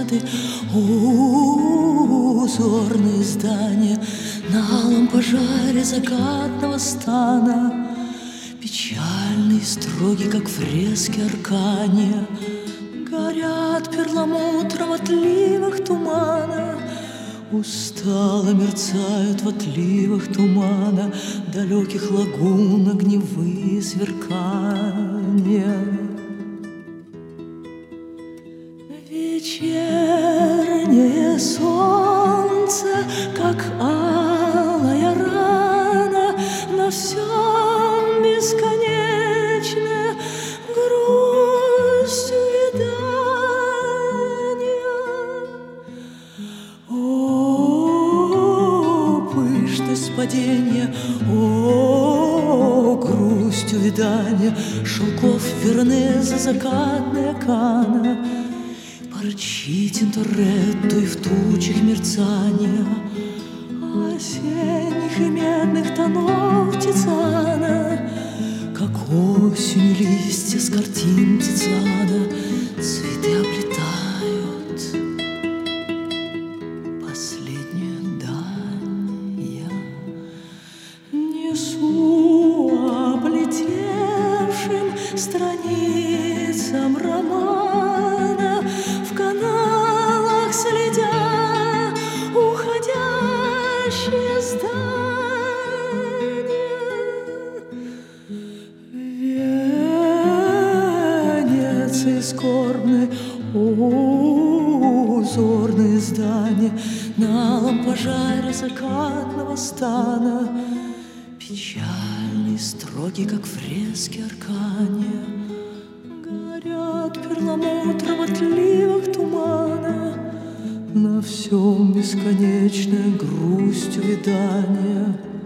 фасады, узорные здания на алом пожаре закатного стана, печальный и строгий, как фрески Аркания, горят перламутром в отливах тумана. Устало мерцают в отливах тумана далеких лагун огневые сверкания. Вечернее солнце, как алая рана, на всем бесконечная грусть увядания. О, пышность падения, о, грусть увядания, шелков Веронеза закатная кана, парчи Тинторетто и в тучах мерцания осенних и медных тонов Тициана, как осенью листья с картин Тициана цветы облетают последнюю дань. Я несу облетевшим страницам романа, в каналах следя уходящие здания. Венеции скорбны, узорные здания на алом пожаре закатного стана, печальный и строгий, как фрески Аркания, горят перламутром в отливах тумана, на всем бесконечная грусть увядания.